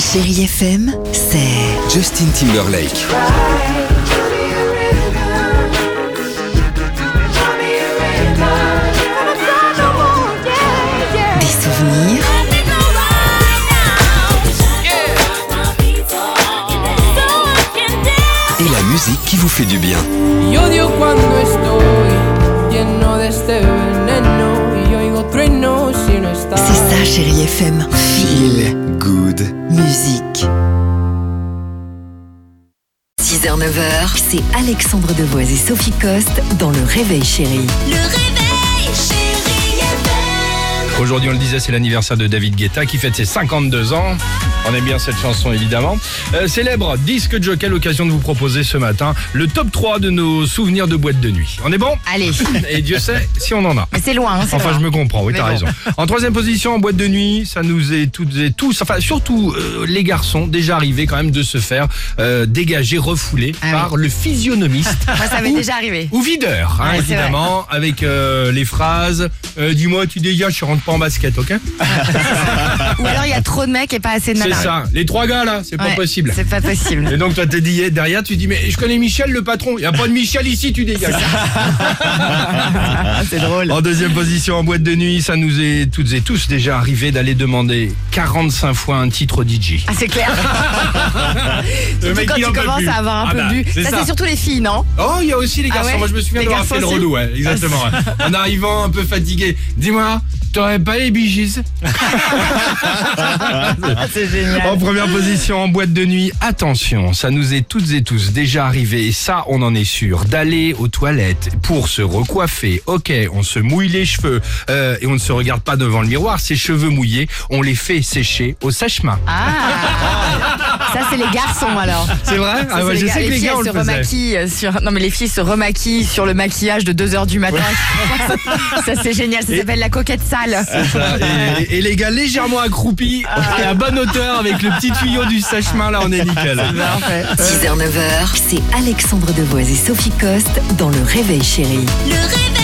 Chérie FM, c'est Justin Timberlake. des souvenirs, Et la musique qui vous fait du bien. Y odio cuando estoy lleno de este veneno y oigo truenos si no estás. c'est ça Chérie FM. Feel Good. musique. 6h-9h, c'est Alexandre Devoise et Sophie Coste dans Le Réveil Chérie. Le réveil, chérie FM. Aujourd'hui, on le disait, c'est l'anniversaire de David Guetta qui fête ses 52 ans. On aime bien cette chanson, évidemment. Célèbre disque jockey, l'occasion de vous proposer ce matin le top 3 de nos souvenirs de boîte de nuit. On est bon ? Allez, Et Dieu sait si on en a. mais c'est loin. C'est Enfin, loin. je me comprends, oui, Mais t'as bon. raison. En troisième position, en boîte de nuit, ça nous est toutes et tous, enfin, surtout les garçons, déjà arrivés quand même de se faire dégager, refouler Ah par le physionomiste. Moi, ça m'est déjà arrivé. Ou videur, hein, Ouais, c'est évidemment, avec les phrases dis-moi, tu dégages, je rentre pas en basket, ok ? Ou alors il y a trop de mecs et pas assez de C'est nanas. ça. Les trois gars là, c'est pas Ouais, possible. C'est pas possible. Et donc toi t'es dit derrière, tu dis mais je connais Michel le patron. Il y a pas de Michel ici, tu dégages. C'est drôle. En deuxième position en boîte de nuit, ça nous est toutes et tous déjà arrivé d'aller demander 45 fois un titre au DJ. Ah, c'est clair. Le mec, Quand il tu en peut commences plus. à avoir un Ah peu bah, bu. c'est Ça, ça. c'est surtout les filles, non? Oh, il y a aussi les garçons. ouais Moi, je me souviens Les d'avoir fait le garçons relou, ouais, exactement. Ouais. En arrivant un peu fatigué. Dis-moi, t'aurais pas les Bee Gees ? C'est génial. En première position en boîte de nuit, attention, ça nous est toutes et tous déjà arrivé, et ça on en est sûr, d'aller aux toilettes pour se recoiffer. Ok, on se mouille les cheveux et on ne se regarde pas devant le miroir, ses cheveux mouillés, on les fait sécher au sèche-main. Ah, ça c'est les garçons alors. C'est vrai? Ça, Ah ouais, c'est je sais que les filles, gars on elles le se faisait. remaquillent sur. Non mais les filles se remaquillent sur le maquillage de 2h du matin. Ça c'est génial. Ça s'appelle la coquette sale. Ça, et les gars légèrement accroupis à la bonne hauteur avec le petit tuyau du sèche-main, là on est nickel. Parfait. 6h-9h, c'est Alexandre Devoise et Sophie Coste dans Le Réveil Chérie. Le réveil.